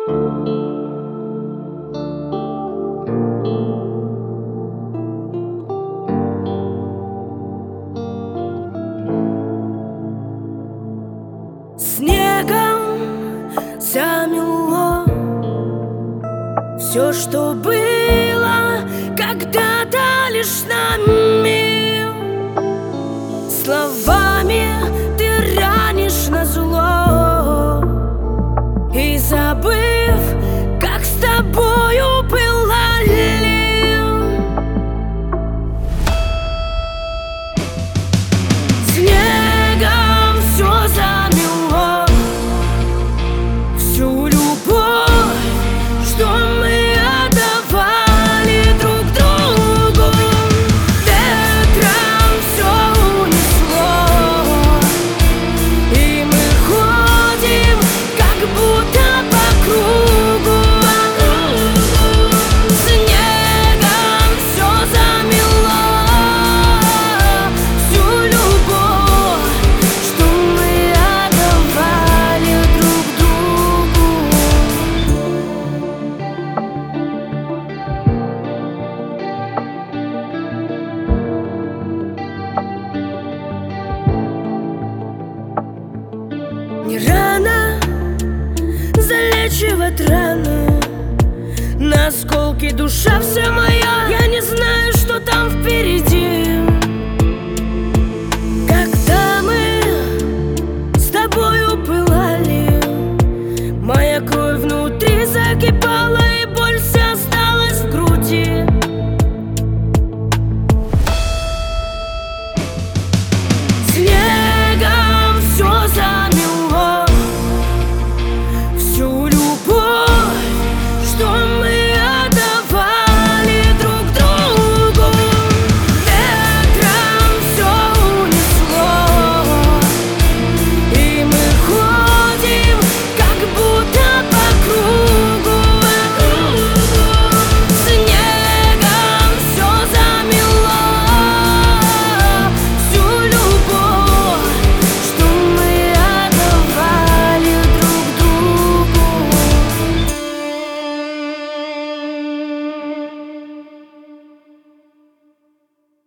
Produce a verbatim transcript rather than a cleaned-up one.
Снегом замело все, что было когда-то лишь нами. Словами ты ранишь назло, и забыв, как с тобою было ли. Снегом все замело, всю любовь, что мы отдавали друг другу. Ветром все унесло, и мы ходим как будто по кругу. Снегом все замело, всю любовь, что мы отдавали друг другу. Не рано залечивать раны, на осколки душа вся моя. Я не знаю, что там впереди.